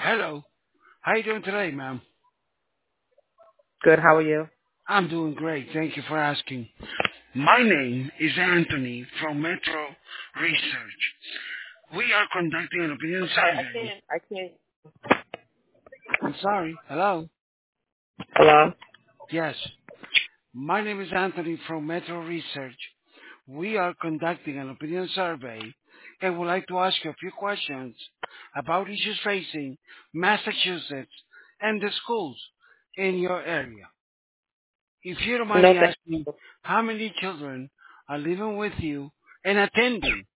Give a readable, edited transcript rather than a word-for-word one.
Hello. How you doing today, ma'am? Good. How are you? I'm doing great. Thank you for asking. My name is Anthony from Metro Research. We are conducting an opinion Okay, I survey. can't. I can't. I'm sorry. Hello? Hello. Yes. My name is Anthony from Metro Research. We are conducting an opinion survey and would like to ask you a few questions about issues facing Massachusetts and the schools in your area. If you don't mind No, me thank asking, you. how many children are living with you and attending?